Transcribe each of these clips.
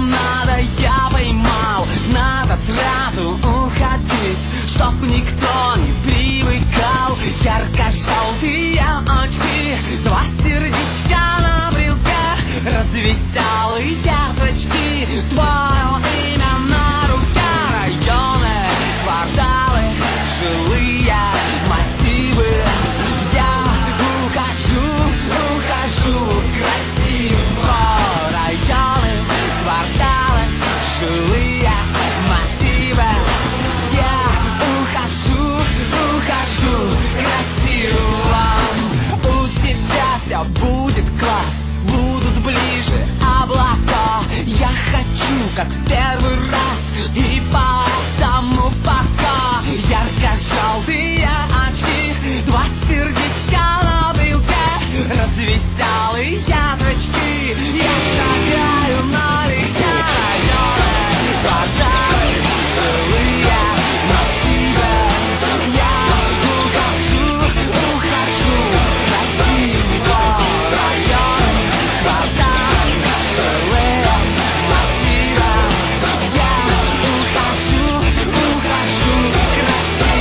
надо, я поймал. Надо сразу уходить, чтоб никто не привыкал. Ярко-желтые очки, два сердечка на брелке, развеселые яблочки, твое имя на руке. Районы, кварталы, жилые массивы. Я ухожу красиво. Районы, кварталы, жилые массивы. Я ухожу красиво. У тебя все будет класс, будут ближе облака. Я хочу, как в первый раз, и поэтому пока. Ярко-желтые очки, два сердечка на брелке, развеселые яблочки. Я шагаю налегке. Районы, кварталы, жилые массивы. Я ухожу красиво. Районы, кварталы, жилые массивы. Я ухожу красиво.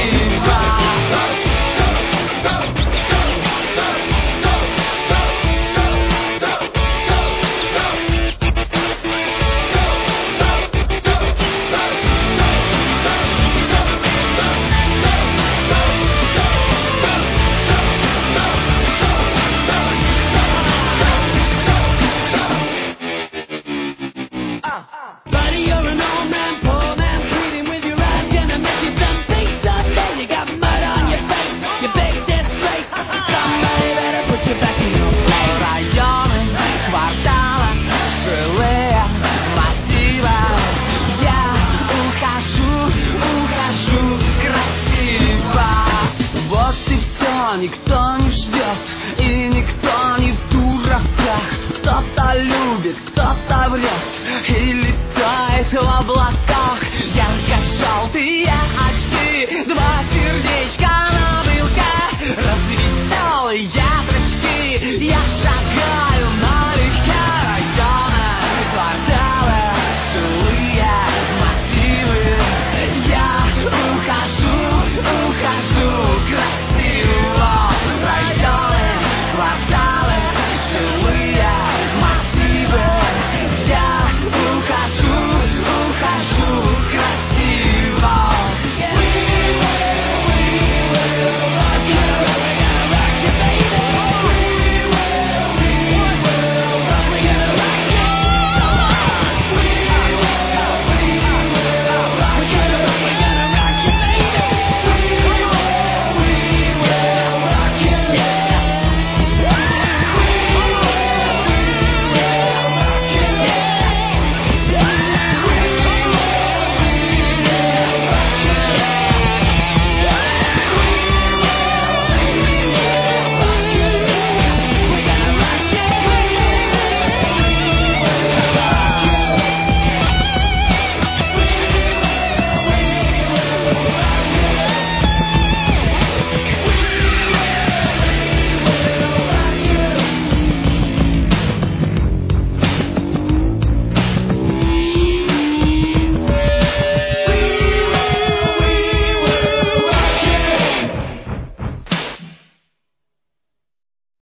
Buddy, you're an old man, poor man, pleading with your eyes, gonna make you some big someday. You got mud on your face, you big disgrace. Somebody better put you back in your place. Районы, кварталы, жилые массивы. Я ухожу красиво. Вот и все, никто не ждет, и никто не в дураках. Кто-то любит, кто-то врет, и летает в облаках.